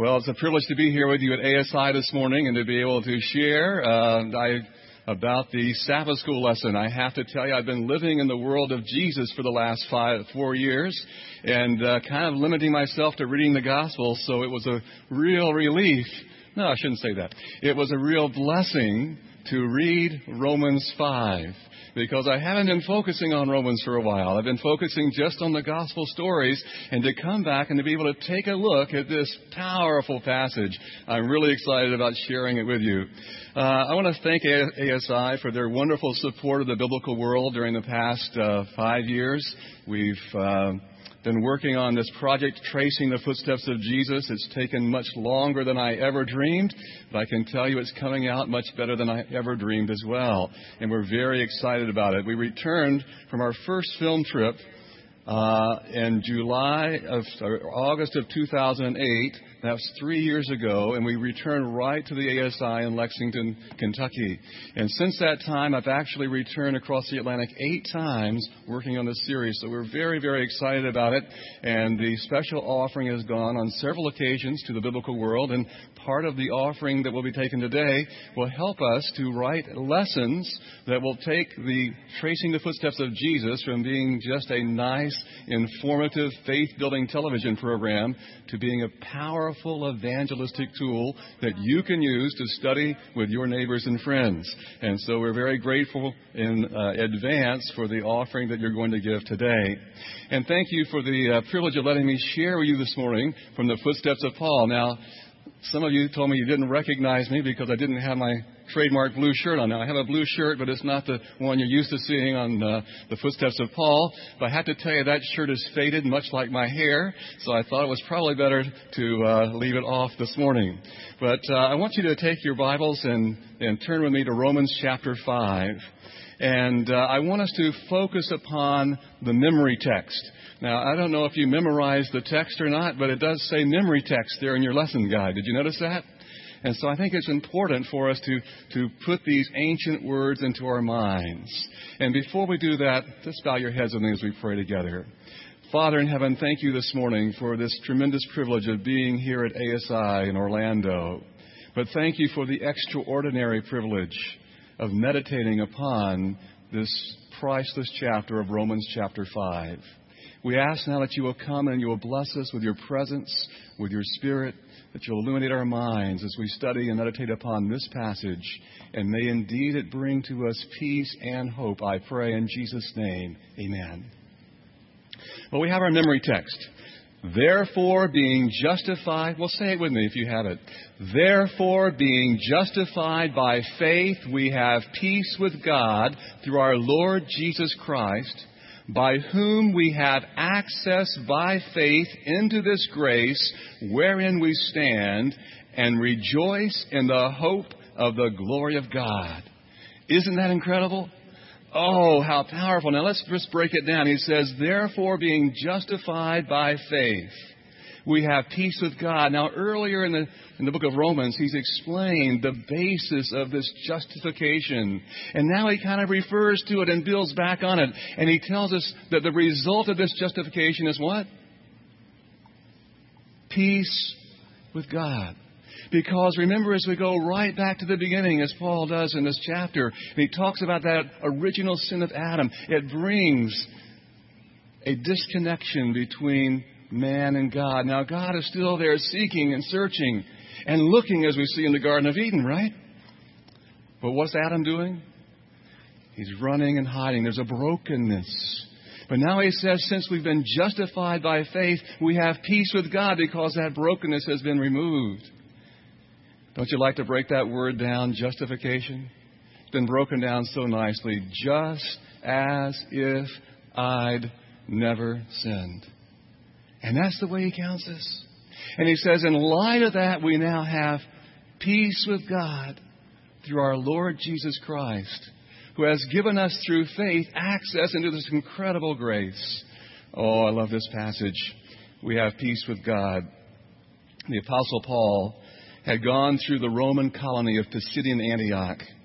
Well, it's a privilege to be here with you at ASI this morning and to be able to share about the Sabbath school lesson. I have to tell you, I've been living in the world of Jesus for the last 4 years and kind of limiting myself to reading the Gospel, so it was a real relief. No, I shouldn't say that. It was a real blessing to read Romans 5. Because I haven't been focusing on Romans for a while. I've been focusing just on the gospel stories, and to come back and to be able to take a look at this powerful passage, I'm really excited about sharing it with you. I want to thank ASI for their wonderful support of the biblical world during the past 5 years. We've been working on this project, Tracing the Footsteps of Jesus. It's taken much longer than I ever dreamed, but I can tell you it's coming out much better than I ever dreamed as well. And we're very excited about it. We returned from our first film trip in August of 2008. That was 3 years ago, and we returned right to the ASI in Lexington, Kentucky. And since that time, I've actually returned across the Atlantic 8 times working on this series. So we're very, very excited about it. And the special offering has gone on several occasions to the biblical world. And part of the offering that will be taken today will help us to write lessons that will take the Tracing the Footsteps of Jesus from being just a nice, informative, faith-building television program to being a powerful evangelistic tool that you can use to study with your neighbors and friends. And so we're very grateful in advance for the offering that you're going to give today. And thank you for the privilege of letting me share with you this morning from the footsteps of Paul. Now, some of you told me you didn't recognize me because I didn't have my trademark blue shirt on. Now, I have a blue shirt, but it's not the one you're used to seeing on the footsteps of Paul. But I have to tell you, that shirt is faded, much like my hair. So I thought it was probably better to leave it off this morning. But I want you to take your Bibles and turn with me to Romans chapter 5. And I want us to focus upon the memory text. Now, I don't know if you memorized the text or not, but it does say memory text there in your lesson guide. Did you notice that? And so I think it's important for us to put these ancient words into our minds. And before we do that, just bow your heads with me as we pray together. Father in heaven, thank you this morning for this tremendous privilege of being here at ASI in Orlando. But thank you for the extraordinary privilege of meditating upon this priceless chapter of Romans chapter 5. We ask now that you will come and you will bless us with your presence, with your Spirit, that you'll illuminate our minds as we study and meditate upon this passage. And may indeed it bring to us peace and hope, I pray in Jesus' name. Amen. Well, we have our memory text. Therefore, being justified, well, say it with me if you have it. Therefore, being justified by faith, we have peace with God through our Lord Jesus Christ, by whom we have access by faith into this grace wherein we stand and rejoice in the hope of the glory of God. Isn't that incredible? Oh, how powerful. Now let's just break it down. He says, therefore, being justified by faith, we have peace with God. Now, earlier in the book of Romans, he's explained the basis of this justification. And now he kind of refers to it and builds back on it. And he tells us that the result of this justification is what? Peace with God. Because remember, as we go right back to the beginning, as Paul does in this chapter, and he talks about that original sin of Adam, it brings a disconnection between man and God. Now, God is still there seeking and searching and looking, as we see in the Garden of Eden, right? But what's Adam doing? He's running and hiding. There's a brokenness. But now he says, since we've been justified by faith, we have peace with God because that brokenness has been removed. Don't you like to break that word down, justification? It's been broken down so nicely. Just as if I'd never sinned. And that's the way he counts us. And he says, in light of that, we now have peace with God through our Lord Jesus Christ, who has given us through faith access into this incredible grace. Oh, I love this passage. We have peace with God. The Apostle Paul had gone through the Roman colony of Pisidian Antioch.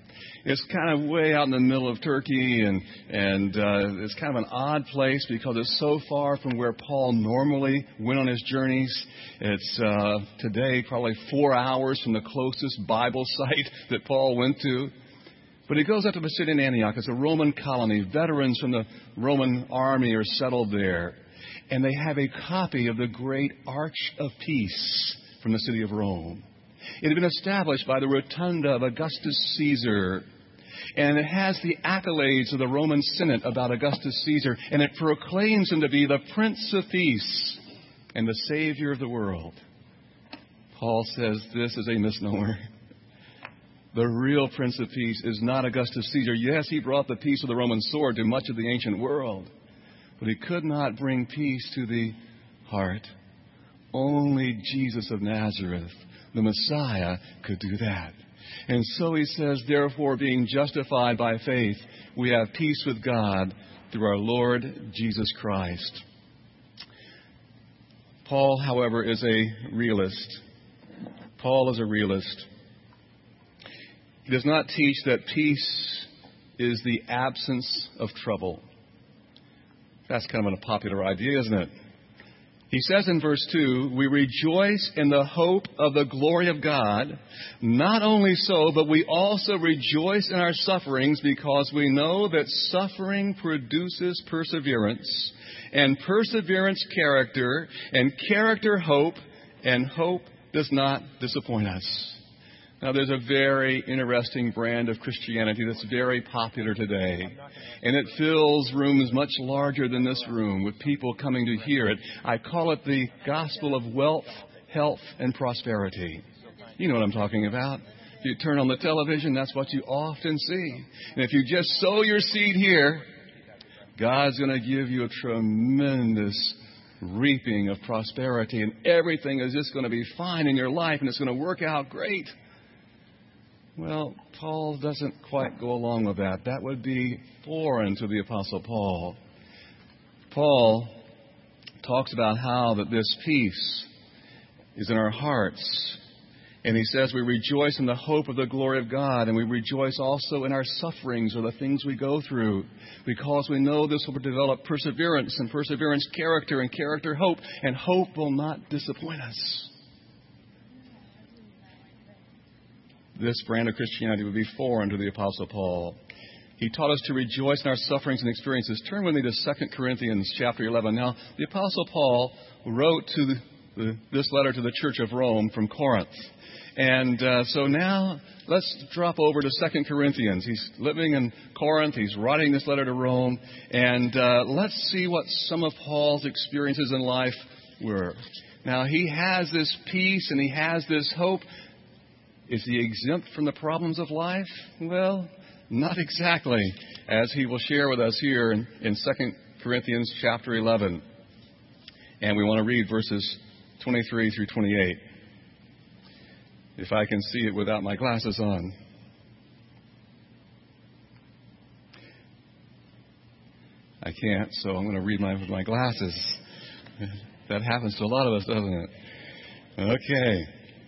It's kind of way out in the middle of Turkey, and it's kind of an odd place because it's so far from where Paul normally went on his journeys. It's today probably 4 hours from the closest Bible site that Paul went to. But he goes up to the city in Antioch. It's a Roman colony. Veterans from the Roman army are settled there. And they have a copy of the great Arch of Peace from the city of Rome. It had been established by the Rotunda of Augustus Caesar. And it has the accolades of the Roman Senate about Augustus Caesar. And it proclaims him to be the Prince of Peace and the Savior of the world. Paul says this is a misnomer. The real Prince of Peace is not Augustus Caesar. Yes, he brought the peace of the Roman sword to much of the ancient world. But he could not bring peace to the heart. Only Jesus of Nazareth, the Messiah, could do that. And so he says, therefore, being justified by faith, we have peace with God through our Lord Jesus Christ. Paul, however, is a realist. Paul is a realist. He does not teach that peace is the absence of trouble. That's kind of a popular idea, isn't it? He says in verse 2, we rejoice in the hope of the glory of God. Not only so, but we also rejoice in our sufferings because we know that suffering produces perseverance, and perseverance character, and character hope, and hope does not disappoint us. Now, there's a very interesting brand of Christianity that's very popular today. And it fills rooms much larger than this room with people coming to hear it. I call it the gospel of wealth, health, and prosperity. You know what I'm talking about. If you turn on the television, that's what you often see. And if you just sow your seed here, God's going to give you a tremendous reaping of prosperity. And everything is just going to be fine in your life, and it's going to work out great. Well, Paul doesn't quite go along with that. That would be foreign to the Apostle Paul. Paul talks about how that this peace is in our hearts. And he says we rejoice in the hope of the glory of God, and we rejoice also in our sufferings or the things we go through, because we know this will develop perseverance, and perseverance character, and character hope, and hope will not disappoint us. This brand of Christianity would be foreign to the Apostle Paul. He taught us to rejoice in our sufferings and experiences. Turn with me to 2 Corinthians chapter 11. Now, the Apostle Paul wrote to this letter to the church of Rome from Corinth. And so now let's drop over to 2 Corinthians. He's living in Corinth. He's writing this letter to Rome. And let's see what some of Paul's experiences in life were. Now, he has this peace and he has this hope. Is he exempt from the problems of life? Well, not exactly, as he will share with us here in 2 Corinthians chapter 11. And we want to read verses 23 through 28. If I can see it without my glasses on. I can't, so I'm going to read with my glasses. That happens to a lot of us, doesn't it? Okay.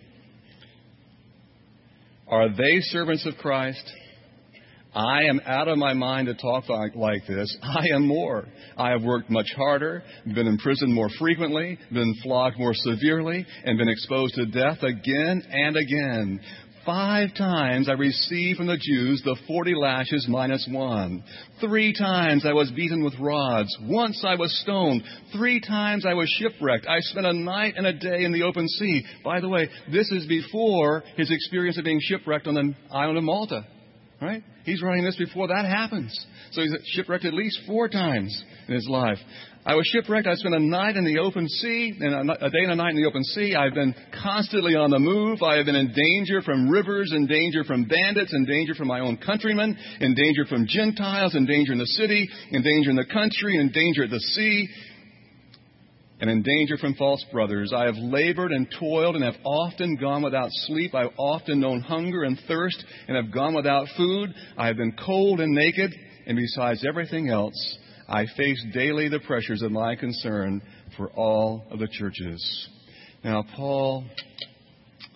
Are they servants of Christ? I am out of my mind to talk like this. I am more. I have worked much harder, been imprisoned more frequently, been flogged more severely, and been exposed to death again and again. 5 times I received from the Jews the 40 lashes minus 1. 3 times I was beaten with rods. Once I was stoned. 3 times I was shipwrecked. I spent a night and a day in the open sea. By the way, this is before his experience of being shipwrecked on the island of Malta. Right? He's writing this before that happens. So he's shipwrecked at least 4 times in his life. I was shipwrecked. I spent a night in the open sea, and a day and a night in the open sea. I've been constantly on the move. I have been in danger from rivers, in danger from bandits, in danger from my own countrymen, in danger from Gentiles, in danger in the city, in danger in the country, in danger at the sea, and in danger from false brothers. I have labored and toiled and have often gone without sleep. I have often known hunger and thirst and have gone without food. I have been cold and naked, and besides everything else, I face daily the pressures of my concern for all of the churches. Now, Paul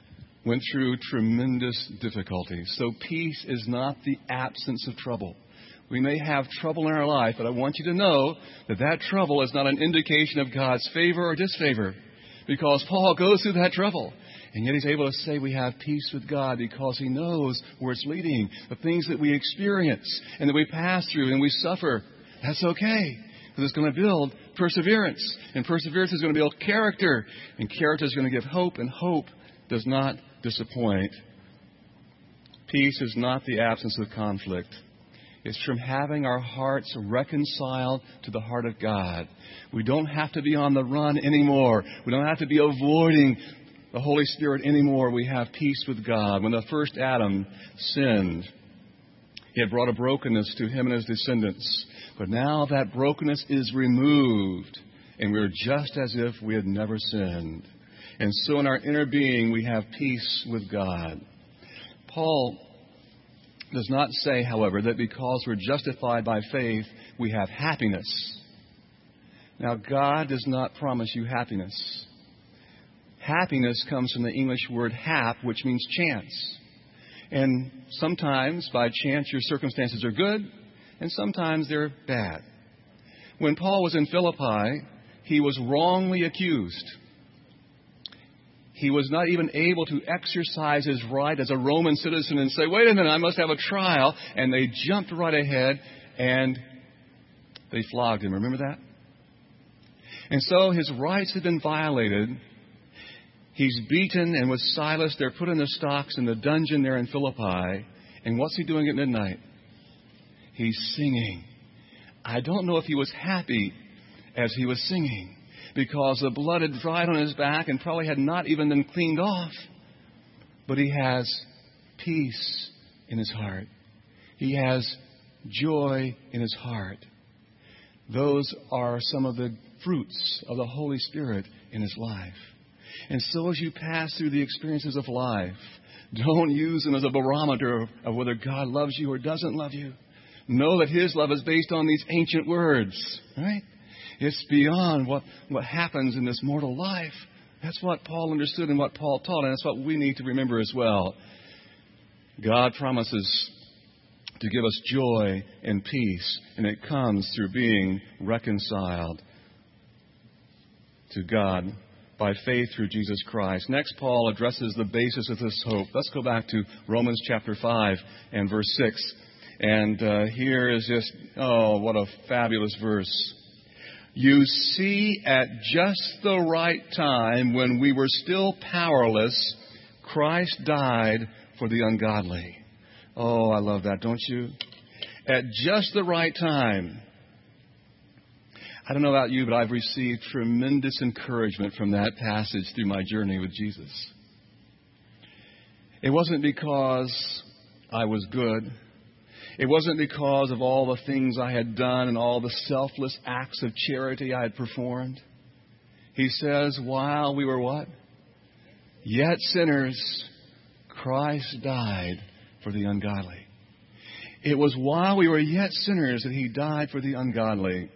went through tremendous difficulties. So peace is not the absence of trouble. We may have trouble in our life, but I want you to know that that trouble is not an indication of God's favor or disfavor, because Paul goes through that trouble. And yet he's able to say we have peace with God because he knows where it's leading. The things that we experience and that we pass through and we suffer, that's okay, because it's going to build perseverance. And perseverance is going to build character. And character is going to give hope, and hope does not disappoint. Peace is not the absence of conflict. It's from having our hearts reconciled to the heart of God. We don't have to be on the run anymore. We don't have to be avoiding the Holy Spirit anymore. We have peace with God. When the first Adam sinned, he had brought a brokenness to him and his descendants. But now that brokenness is removed, and we're just as if we had never sinned. And so in our inner being, we have peace with God. Paul does not say, however, that because we're justified by faith, we have happiness. Now, God does not promise you happiness. Happiness comes from the English word hap, which means chance. And sometimes, by chance, your circumstances are good, and sometimes they're bad. When Paul was in Philippi, he was wrongly accused. He was not even able to exercise his right as a Roman citizen and say, wait a minute, I must have a trial. And they jumped right ahead and they flogged him. Remember that? And so his rights had been violated. He's beaten, and with Silas, they're put in the stocks in the dungeon there in Philippi. And what's he doing at midnight? He's singing. I don't know if he was happy as he was singing, because the blood had dried on his back and probably had not even been cleaned off. But he has peace in his heart. He has joy in his heart. Those are some of the fruits of the Holy Spirit in his life. And so as you pass through the experiences of life, don't use them as a barometer of whether God loves you or doesn't love you. Know that His love is based on these ancient words, right? It's beyond what happens in this mortal life. That's what Paul understood and what Paul taught, and that's what we need to remember as well. God promises to give us joy and peace, and it comes through being reconciled to God by faith through Jesus Christ. Next, Paul addresses the basis of this hope. Let's go back to Romans chapter 5 and verse 6. And here is just, what a fabulous verse. You see, at just the right time, when we were still powerless, Christ died for the ungodly. Oh, I love that, don't you? At just the right time. I don't know about you, but I've received tremendous encouragement from that passage through my journey with Jesus. It wasn't because I was good. It wasn't because of all the things I had done and all the selfless acts of charity I had performed. He says, while we were what? Yet sinners, Christ died for the ungodly. It was while we were yet sinners that He died for the ungodly.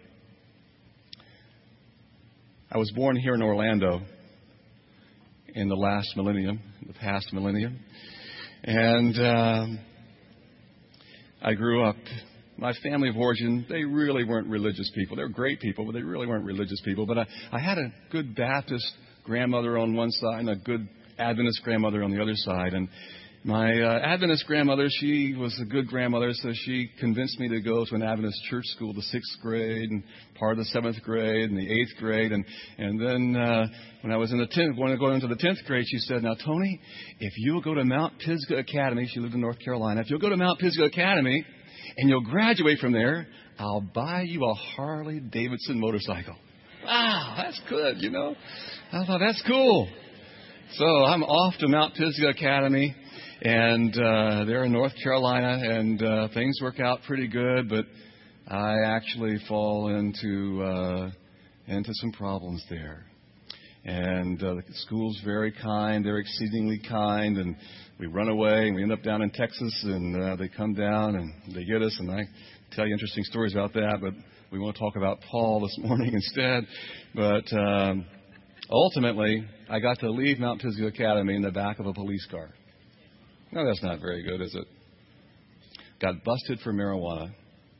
I was born here in Orlando in the past millennium. And I grew up, my family of origin, they really weren't religious people. They were great people, but they really weren't religious people. But I had a good Baptist grandmother on one side and a good Adventist grandmother on the other side. And my Adventist grandmother, she was a good grandmother, so she convinced me to go to an Adventist church school, the 6th grade and part of the 7th grade and the 8th grade. And then when I was in the 10th, when I go into the 10th grade, she said, now, Tony, if you'll go to Mount Pisgah Academy, she lived in North Carolina, if you'll go to Mount Pisgah Academy and you'll graduate from there, I'll buy you a Harley Davidson motorcycle. Wow, that's good, you know. I thought, that's cool. So I'm off to Mount Pisgah Academy. And they're in North Carolina, and things work out pretty good, but I actually fall into some problems there. And the school's very kind; they're exceedingly kind, and we run away, and we end up down in Texas, and they come down and they get us, and I tell you interesting stories about that, but we won't talk about Paul this morning instead. But Ultimately, I got to leave Mount Pisgah Academy in the back of a police car. No, that's not very good, is it? Got busted for marijuana.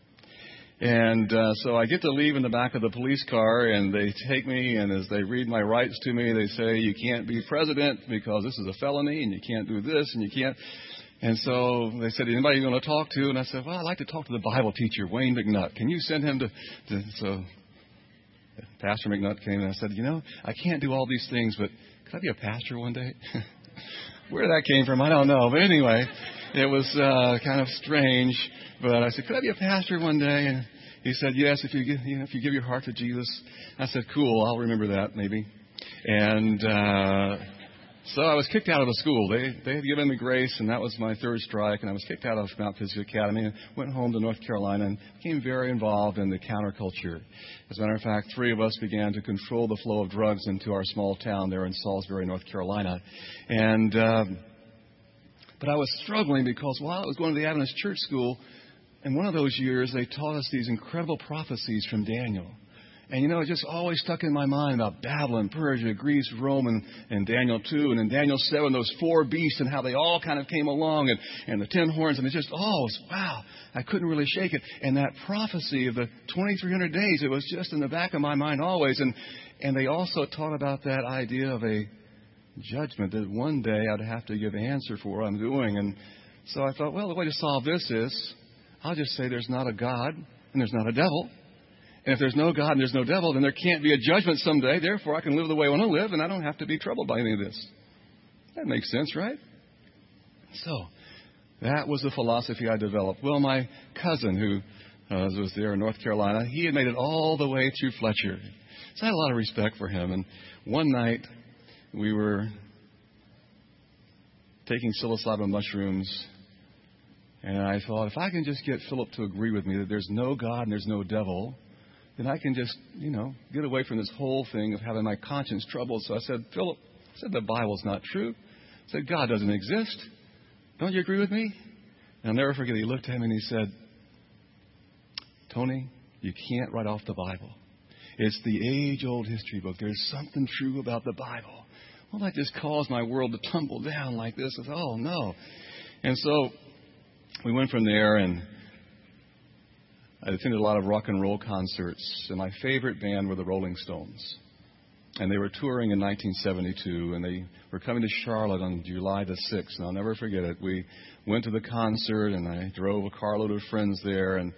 And so I get to leave in the back of the police car, and they take me, and as they read my rights to me, they say, you can't be president because this is a felony, and you can't do this, and you can't. And so they said, anybody you want to talk to? And I said, well, I'd like to talk to the Bible teacher, Wayne McNutt. Can you send him to so Pastor McNutt came, and I said, I can't do all these things, but could I be a pastor one day? Where that came from, I don't know. But anyway, it was kind of strange. But I said, could I be a pastor one day? And he said, yes, if you give your heart to Jesus. I said, cool, I'll remember that maybe. And so I was kicked out of the school. They had given me grace, and that was my third strike. And I was kicked out of Mount Pisgah Academy and went home to North Carolina and became very involved in the counterculture. As a matter of fact, 3 of us began to control the flow of drugs into our small town there in Salisbury, North Carolina. And but I was struggling because while I was going to the Adventist church school, in one of those years, they taught us these incredible prophecies from Daniel. And, it just always stuck in my mind about Babylon, Persia, Greece, Rome, and Daniel 2. And in Daniel 7, those 4 beasts and how they all kind of came along, and the 10 horns. And it just, wow, I couldn't really shake it. And that prophecy of the 2,300 days, it was just in the back of my mind always. And they also taught about that idea of a judgment that one day I'd have to give an answer for what I'm doing. And so I thought, well, the way to solve this is I'll just say there's not a God and there's not a devil. And if there's no God and there's no devil, then there can't be a judgment someday. Therefore, I can live the way I want to live, and I don't have to be troubled by any of this. That makes sense, right? So that was the philosophy I developed. Well, my cousin, who was there in North Carolina, he had made it all the way through Fletcher. So I had a lot of respect for him. And one night, we were taking psilocybin mushrooms, and I thought, if I can just get Philip to agree with me that there's no God and there's no devil, then I can just, get away from this whole thing of having my conscience troubled. So I said, Philip, the Bible's not true. I said, God doesn't exist. Don't you agree with me? And I'll never forget, he looked at me and he said, Tony, you can't write off the Bible. It's the age-old history book. There's something true about the Bible. Well, that just caused my world to tumble down like this. I said, oh, no. And so we went from there, and I attended a lot of rock and roll concerts, and my favorite band were the Rolling Stones. And they were touring in 1972, and they were coming to Charlotte on July the 6th, and I'll never forget it. We went to the concert, and I drove a carload of friends there, and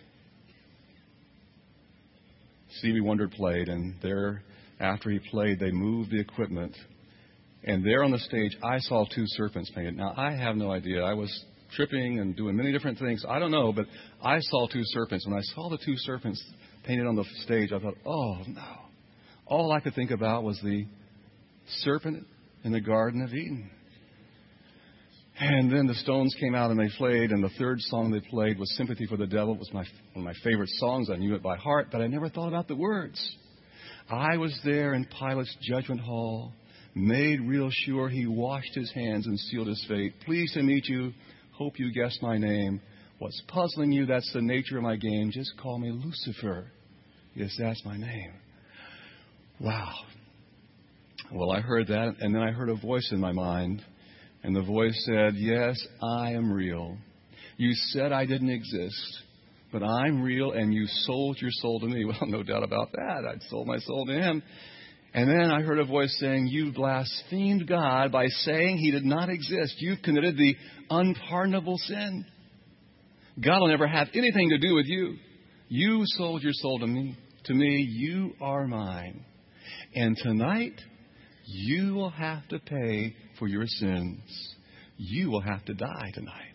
Stevie Wonder played, and there, after he played, they moved the equipment. And there on the stage, I saw 2 serpents painted. Now, I have no idea. I was tripping and doing many different things. I don't know, but I saw 2 serpents. When I saw the 2 serpents painted on the stage, I thought, oh, no. All I could think about was the serpent in the Garden of Eden. And then the Stones came out and they played, and the third song they played was Sympathy for the Devil. It was one of my favorite songs. I knew it by heart, but I never thought about the words. I was there in Pilate's judgment hall, made real sure he washed his hands and sealed his fate. Pleased to meet you. Hope you guessed my name. What's puzzling you, that's the nature of my game. Just call me Lucifer. Yes, that's my name. Wow. Well, I heard that, and then I heard a voice in my mind. And the voice said, yes, I am real. You said I didn't exist, but I'm real, and you sold your soul to me. Well, no doubt about that. I'd sold my soul to him. And then I heard a voice saying, you blasphemed God by saying he did not exist. You've committed the unpardonable sin. God will never have anything to do with you. You sold your soul to me. To me, you are mine. And tonight, you will have to pay for your sins. You will have to die tonight.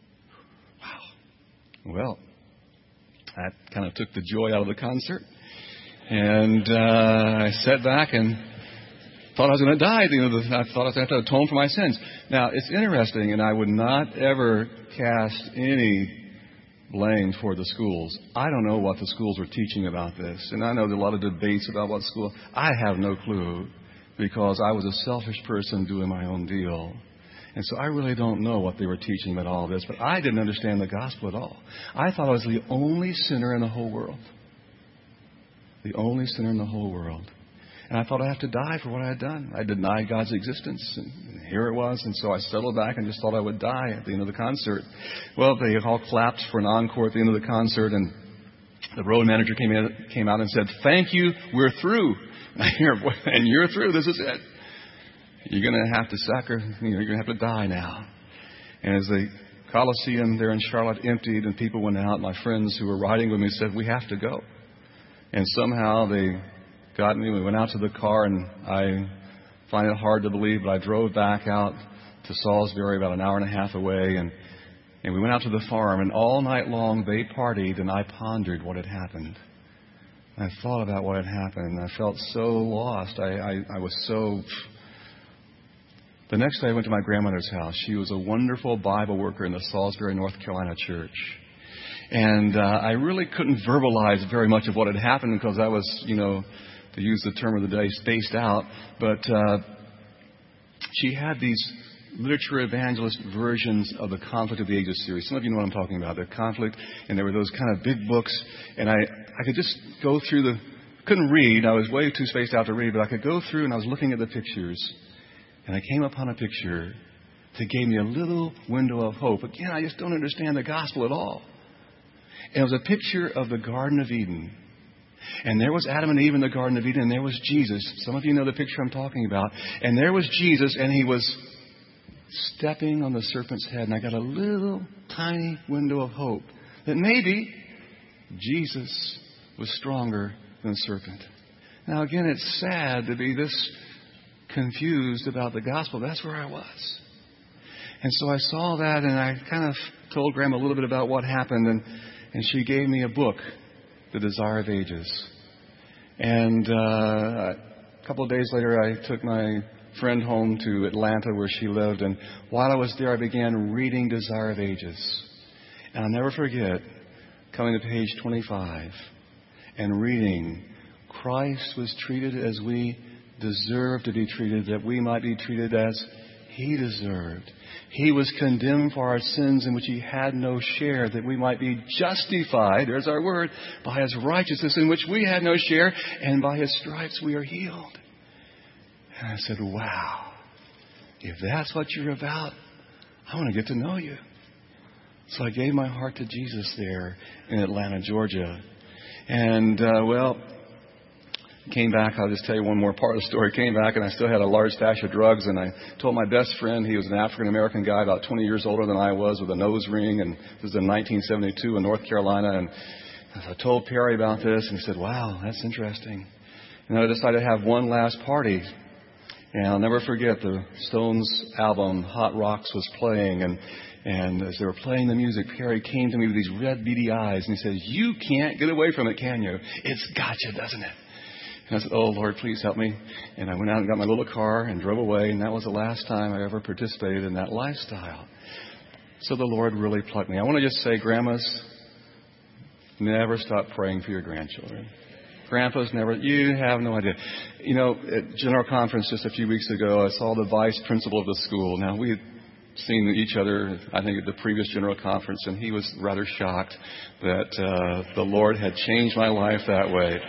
Wow. Well, that kind of took the joy out of the concert. And I sat back and thought I was going to die. I thought I was going to have to atone for my sins. Now, it's interesting, and I would not ever cast any blame for the schools. I don't know what the schools were teaching about this. And I know there are a lot of debates about what school. I have no clue, because I was a selfish person doing my own deal. And so I really don't know what they were teaching about all this. But I didn't understand the gospel at all. I thought I was the only sinner in the whole world. The only sinner in the whole world. And I thought I'd have to die for what I had done. I denied God's existence, and here it was. And so I settled back and just thought I would die at the end of the concert. Well, they all clapped for an encore at the end of the concert, and the road manager came out and said, "Thank you, we're through." And I hear, "And you're through, this is it. You're going to have to you're going to have to die now." And as the Coliseum there in Charlotte emptied and people went out, my friends who were riding with me said, "We have to go." And somehow they got me. We went out to the car, and I find it hard to believe, but I drove back out to Salisbury, about an hour and a half away, and we went out to the farm, and all night long they partied, and I pondered what had happened. I thought about what had happened, and I felt so lost. I was so... The next day I went to my grandmother's house. She was a wonderful Bible worker in the Salisbury, North Carolina church. And I really couldn't verbalize very much of what had happened because I was, to use the term of the day, spaced out. But she had these literature evangelist versions of the Conflict of the Ages series. Some of you know what I'm talking about, the Conflict. And there were those kind of big books. And I could just go through couldn't read. I was way too spaced out to read. But I could go through, and I was looking at the pictures. And I came upon a picture that gave me a little window of hope. Again, I just don't understand the gospel at all. And it was a picture of the Garden of Eden. And there was Adam and Eve in the Garden of Eden, and there was Jesus. Some of you know the picture I'm talking about. And there was Jesus, and he was stepping on the serpent's head. And I got a little tiny window of hope that maybe Jesus was stronger than the serpent. Now, again, it's sad to be this confused about the gospel. That's where I was. And so I saw that, and I kind of told Grandma a little bit about what happened, and she gave me a book, The Desire of Ages. And a couple of days later, I took my friend home to Atlanta where she lived, and while I was there, I began reading Desire of Ages. And I'll never forget coming to page 25 and reading, "Christ was treated as we deserve to be treated, that we might be treated as He deserved. He was condemned for our sins in which He had no share, that we might be justified," there's our word, "by His righteousness in which we had no share, and by His stripes we are healed." And I said, wow, if that's what you're about, I want to get to know you. So I gave my heart to Jesus there in Atlanta, Georgia. And, came back. I'll just tell you one more part of the story. Came back, and I still had a large stash of drugs, and I told my best friend, he was an African-American guy about 20 years older than I was, with a nose ring, and this was in 1972 in North Carolina, and I told Perry about this, and he said, "Wow, that's interesting." And I decided to have one last party, and I'll never forget the Stones album, Hot Rocks, was playing, and as they were playing the music, Perry came to me with these red, beady eyes, and he said, "You can't get away from it, can you? It's gotcha, doesn't it?" And I said, "Oh, Lord, please help me." And I went out and got my little car and drove away. And that was the last time I ever participated in that lifestyle. So the Lord really plucked me. I want to just say, grandmas, never stop praying for your grandchildren. Grandpas, never. You have no idea. At General Conference just a few weeks ago, I saw the vice principal of the school. Now, we had seen each other, I think, at the previous General Conference, and he was rather shocked that the Lord had changed my life that way.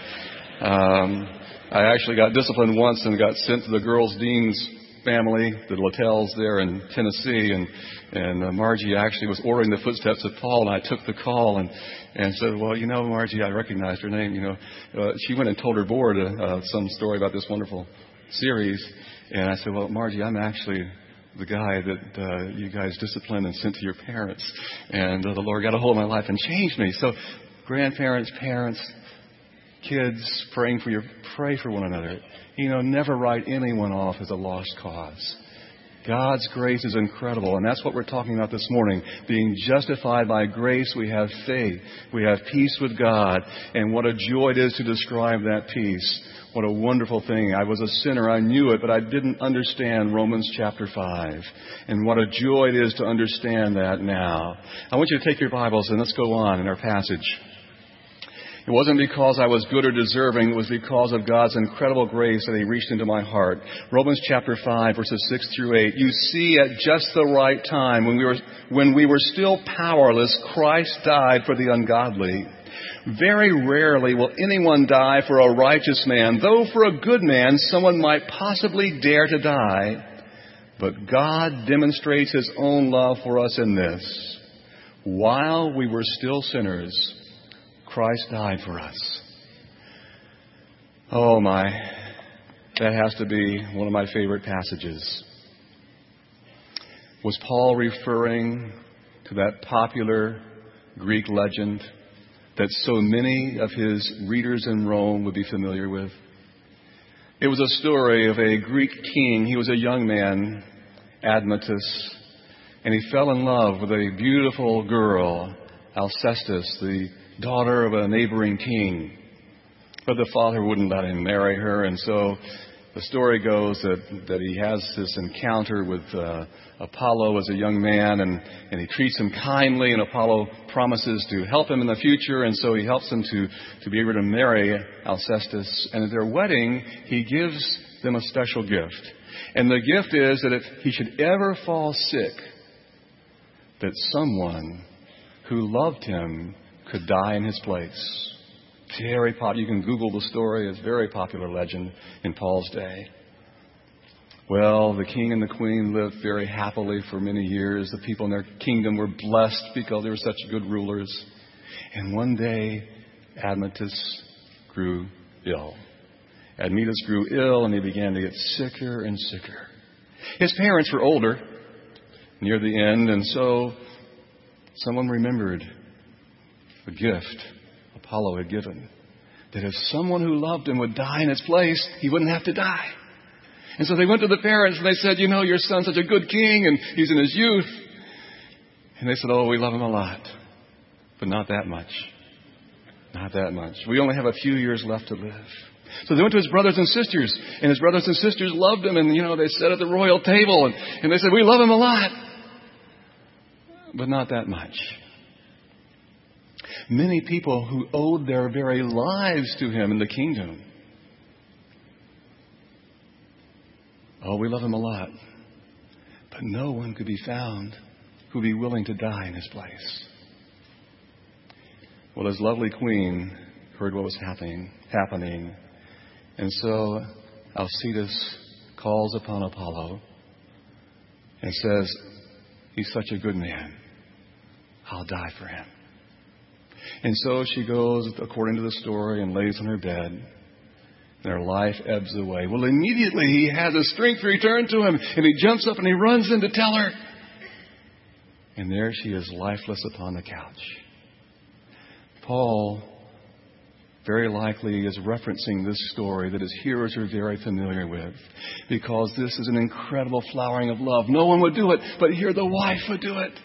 I actually got disciplined once and got sent to the girls' dean's family, the Littells there in Tennessee, and Margie actually was ordering the footsteps of Paul, and I took the call and said, "Well, Margie," I recognized her name. She went and told her board some story about this wonderful series, and I said, "Well, Margie, I'm actually the guy that you guys disciplined and sent to your parents, and the Lord got a hold of my life and changed me." So, grandparents, parents, kids, pray for one another. Never write anyone off as a lost cause. God's grace is incredible, and that's what we're talking about this morning. Being justified by grace, we have faith. We have peace with God, and what a joy it is to describe that peace. What a wonderful thing. I was a sinner. I knew it, but I didn't understand Romans chapter 5. And what a joy it is to understand that now. I want you to take your Bibles and let's go on in our passage. It wasn't because I was good or deserving. It was because of God's incredible grace that He reached into my heart. Romans chapter 5, verses 6 through 8. "You see, at just the right time, when we were still powerless, Christ died for the ungodly. Very rarely will anyone die for a righteous man, though for a good man someone might possibly dare to die. But God demonstrates His own love for us in this: while we were still sinners, Christ died for us. Oh my, that has to be one of my favorite passages. Was Paul referring to that popular Greek legend that so many of his readers in Rome would be familiar with? It was a story of a Greek king. He was a young man, Admetus, and he fell in love with a beautiful girl, Alcestis, the daughter of a neighboring king. But the father wouldn't let him marry her, and so the story goes that he has this encounter with Apollo as a young man, and he treats him kindly, and Apollo promises to help him in the future, and so he helps him to be able to marry Alcestis. And at their wedding, he gives them a special gift. And the gift is that if he should ever fall sick, that someone who loved him could die in his place. Very popular. You can Google the story. It's a very popular legend in Paul's day. Well, the king and the queen lived very happily for many years. The people in their kingdom were blessed because they were such good rulers. And one day, Admetus grew ill. Admetus grew ill, and he began to get sicker and sicker. His parents were older, near the end, and so someone remembered the gift Apollo had given, that if someone who loved him would die in his place, he wouldn't have to die. And so they went to the parents and they said, "You know, your son's such a good king and he's in his youth." And they said, "Oh, we love him a lot, but not that much. Not that much. We only have a few years left to live." So they went to his brothers and sisters, and his brothers and sisters loved him, and, they sat at the royal table, and they said, "We love him a lot, but not that much." Many people who owed their very lives to him in the kingdom. Oh, we love him a lot, but no one could be found who would be willing to die in his place. Well, his lovely queen heard what was happening, and so Alcestis calls upon Apollo and says, "He's such a good man. I'll die for him." And so she goes, according to the story, and lays on her bed. And her life ebbs away. Well, immediately he has his strength return to him, and he jumps up and he runs in to tell her. And there she is, lifeless upon the couch. Paul very likely is referencing this story that his hearers are very familiar with, because this is an incredible flowering of love. No one would do it, but here the wife would do it.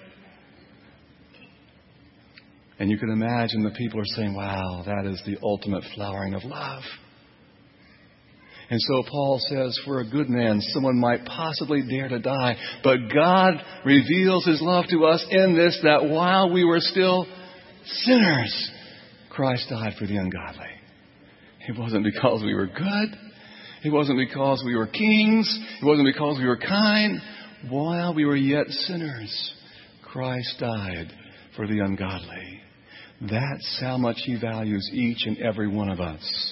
And you can imagine the people are saying, "Wow, that is the ultimate flowering of love." And so Paul says, for a good man, someone might possibly dare to die. But God reveals His love to us in this, that while we were still sinners, Christ died for the ungodly. It wasn't because we were good. It wasn't because we were kings. It wasn't because we were kind. While we were yet sinners, Christ died for the ungodly. That's how much He values each and every one of us.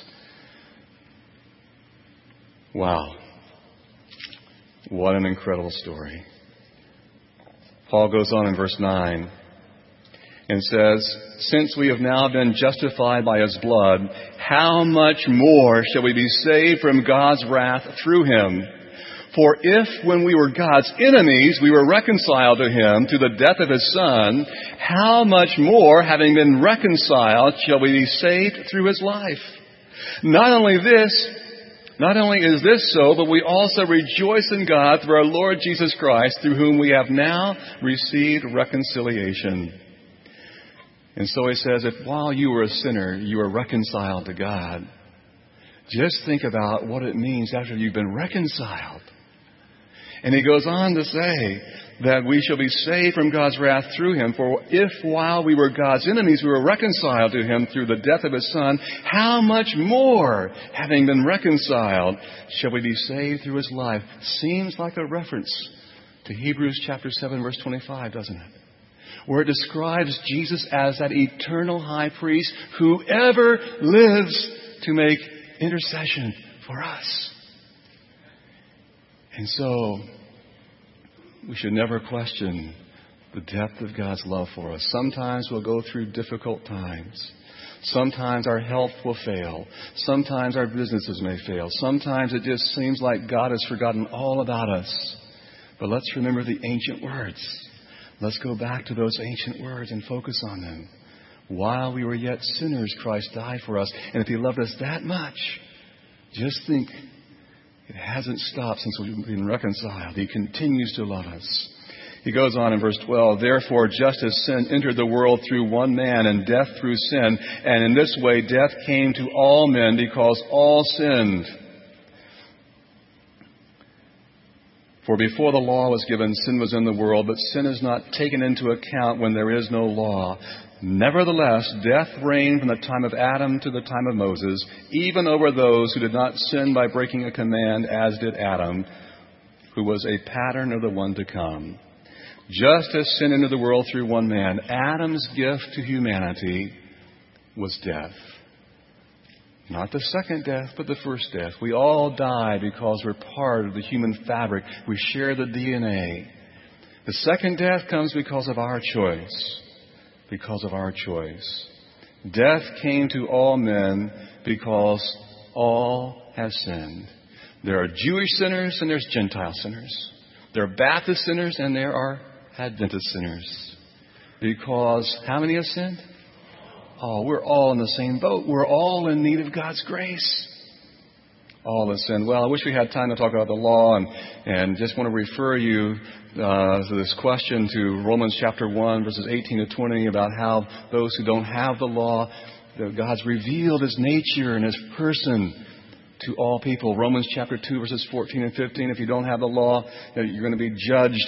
Wow. What an incredible story. Paul goes on in verse 9 and says, "Since we have now been justified by His blood, how much more shall we be saved from God's wrath through Him? For if, when we were God's enemies, we were reconciled to Him through the death of His Son, how much more, having been reconciled, shall we be saved through His life? Not only is this so, but we also rejoice in God through our Lord Jesus Christ, through whom we have now received reconciliation." And so he says, if while you were a sinner, you were reconciled to God, just think about what it means after you've been reconciled. And he goes on to say that we shall be saved from God's wrath through Him. For if while we were God's enemies, we were reconciled to Him through the death of His Son, how much more, having been reconciled, shall we be saved through His life? Seems like a reference to Hebrews chapter 7, verse 25, doesn't it? where it describes Jesus as that eternal high priest who ever lives to make intercession for us. And so, we should never question the depth of God's love for us. Sometimes we'll go through difficult times. Sometimes our health will fail. Sometimes our businesses may fail. Sometimes it just seems like God has forgotten all about us. But let's remember the ancient words. Let's go back to those ancient words and focus on them. While we were yet sinners, Christ died for us. And if He loved us that much, just think, it hasn't stopped since we've been reconciled. He continues to love us. He goes on in verse 12, therefore, just as sin entered the world through one man and death through sin, and in this way death came to all men because all sinned. For before the law was given, sin was in the world, but sin is not taken into account when there is no law. Nevertheless, death reigned from the time of Adam to the time of Moses, even over those who did not sin by breaking a command, as did Adam, who was a pattern of the one to come. Just as sin entered the world through one man, Adam's gift to humanity was death. Not the second death, but the first death. We all die because we're part of the human fabric. We share the DNA. The second death comes because of our choice. Because of our choice. Death came to all men because all have sinned. There are Jewish sinners and there's Gentile sinners. There are Baptist sinners and there are Adventist sinners. Because how many have sinned? Oh, we're all in the same boat. We're all in need of God's grace. All have sinned. Well, I wish we had time to talk about the law and just want to refer you to this question to Romans chapter 1, verses 18 to 20 about how those who don't have the law, God's revealed His nature and His person to all people. Romans chapter 2, verses 14 and 15. If you don't have the law, you're going to be judged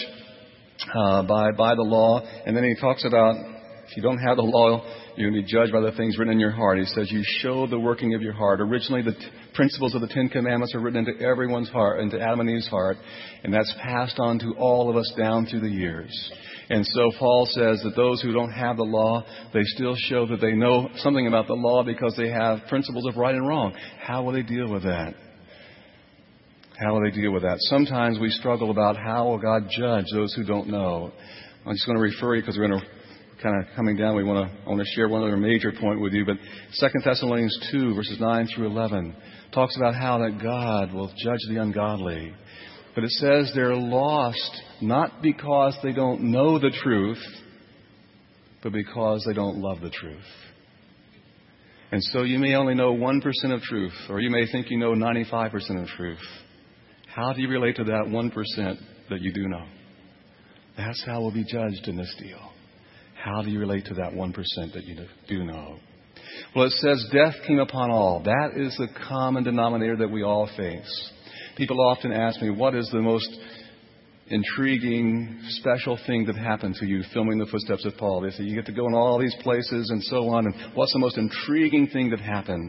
by the law. And then he talks about if you don't have the law, you're going to be judged by the things written in your heart. He says you show the working of your heart. Originally, the principles of the Ten Commandments are written into everyone's heart, into Adam and Eve's heart, and that's passed on to all of us down through the years. And so Paul says that those who don't have the law, they still show that they know something about the law because they have principles of right and wrong. How will they deal with that? How will they deal with that? Sometimes we struggle about how will God judge those who don't know. I'm just going to refer you because we're going to kind of coming down. I want to share one other major point with you. But 2 Thessalonians 2, verses 9 through 11, talks about how that God will judge the ungodly. But it says they're lost not because they don't know the truth, but because they don't love the truth. And so you may only know 1% of truth, or you may think you know 95% of truth. How do you relate to that 1% that you do know? That's how we'll be judged in this deal. How do you relate to that 1% that you do know? Well, it says death came upon all. That is the common denominator that we all face. People often ask me, what is the most intriguing, special thing that happened to you filming the footsteps of Paul? They say, you get to go in all these places and so on. And what's the most intriguing thing that happened?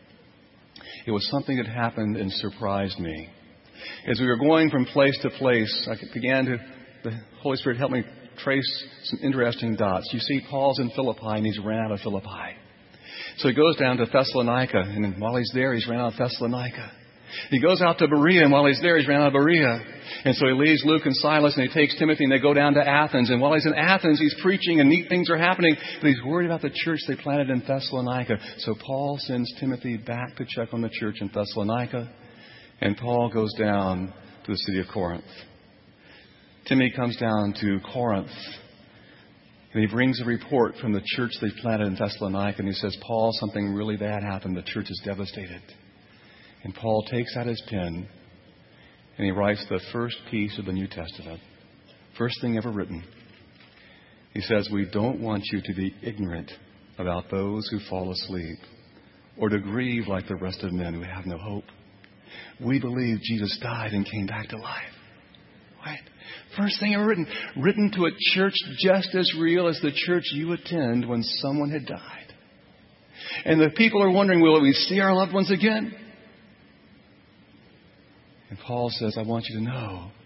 It was something that happened and surprised me. As we were going from place to place, the Holy Spirit helped me trace some interesting dots. You see, Paul's in Philippi and he's ran out of Philippi. So he goes down to Thessalonica, and while he's there, he's ran out of Thessalonica. He goes out to Berea, and while he's there, he's ran out of Berea. And so he leaves Luke and Silas, and he takes Timothy, and they go down to Athens. And while he's in Athens, he's preaching, and neat things are happening. But he's worried about the church they planted in Thessalonica. So Paul sends Timothy back to check on the church in Thessalonica. And Paul goes down to the city of Corinth. Timothy comes down to Corinth. And he brings a report from the church they planted in Thessalonica. And he says, Paul, something really bad happened. The church is devastated. And Paul takes out his pen and he writes the first piece of the New Testament. First thing ever written. He says, we don't want you to be ignorant about those who fall asleep or to grieve like the rest of men who have no hope. We believe Jesus died and came back to life. Right? First thing ever written. Written to a church just as real as the church you attend when someone had died. And the people are wondering, will we see our loved ones again? And Paul says, I want you to know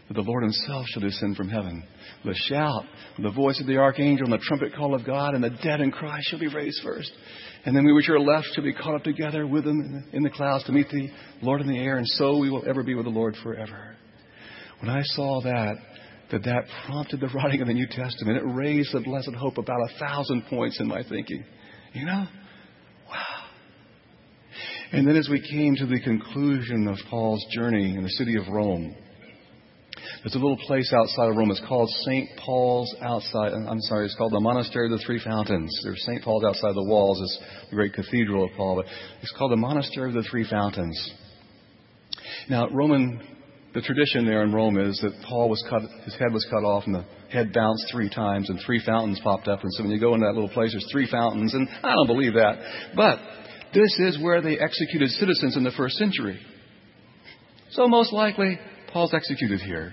that the Lord himself shall descend from heaven with a shout, with the voice of the archangel and the trumpet call of God, and the dead in Christ shall be raised first. And then we which are left shall be caught up together with them in the clouds to meet the Lord in the air, and so we will ever be with the Lord forever. When I saw that prompted the writing of the New Testament. It raised the blessed hope about 1,000 points in my thinking. You know? Wow. And then as we came to the conclusion of Paul's journey in the city of Rome, there's a little place outside of Rome. It's called St. Paul's outside. It's called the Monastery of the Three Fountains. There's St. Paul's outside the walls. It's the great cathedral of Paul. But it's called the Monastery of the Three Fountains. Now, the tradition there in Rome is that his head was cut off and the head bounced 3 times and 3 fountains popped up. And so when you go into that little place, there's 3 fountains. And I don't believe that. But this is where they executed citizens in the first century. So most likely, Paul's executed here.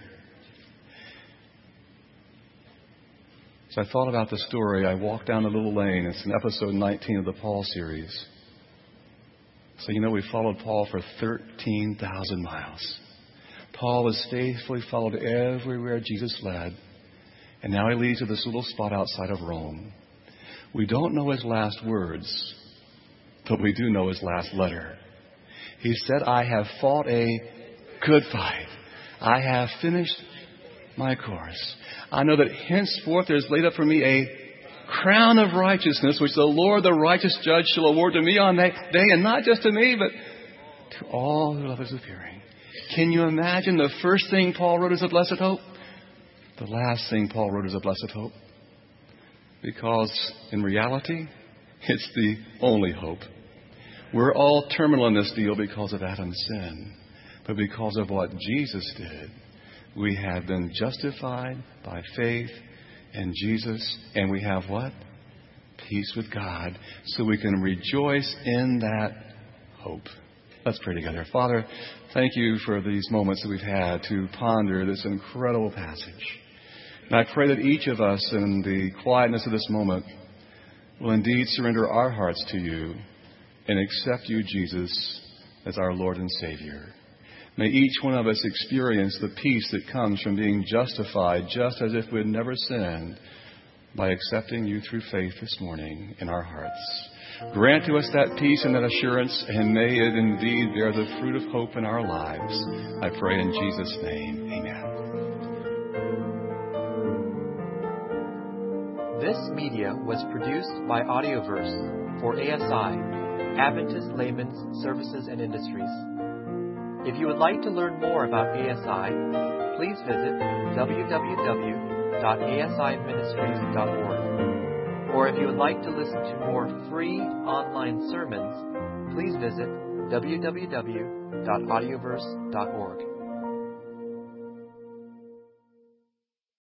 So I thought about the story. I walked down a little lane. It's in episode 19 of the Paul series. So we followed Paul for 13,000 miles. Paul has faithfully followed everywhere Jesus led. And now he leads to this little spot outside of Rome. We don't know his last words, but we do know his last letter. He said, I have fought a good fight. I have finished my course. I know that henceforth there is laid up for me a crown of righteousness, which the Lord, the righteous judge, shall award to me on that day, and not just to me, but to all who love his appearing. Can you imagine the first thing Paul wrote is a blessed hope? The last thing Paul wrote is a blessed hope. Because in reality, it's the only hope. We're all terminal in this deal because of Adam's sin. But because of what Jesus did, we have been justified by faith in Jesus. And we have what? Peace with God. So we can rejoice in that hope. Let's pray together. Father, thank you for these moments that we've had to ponder this incredible passage. And I pray that each of us in the quietness of this moment will indeed surrender our hearts to you and accept you, Jesus, as our Lord and Savior. May each one of us experience the peace that comes from being justified just as if we had never sinned by accepting you through faith this morning in our hearts. Grant to us that peace and that assurance, and may it indeed bear the fruit of hope in our lives. I pray in Jesus' name. Amen. This media was produced by Audioverse for ASI, Adventist Layman's Services and Industries. If you would like to learn more about ASI, please visit www.asiministries.org. Or if you would like to listen to more free online sermons, please visit www.audioverse.org.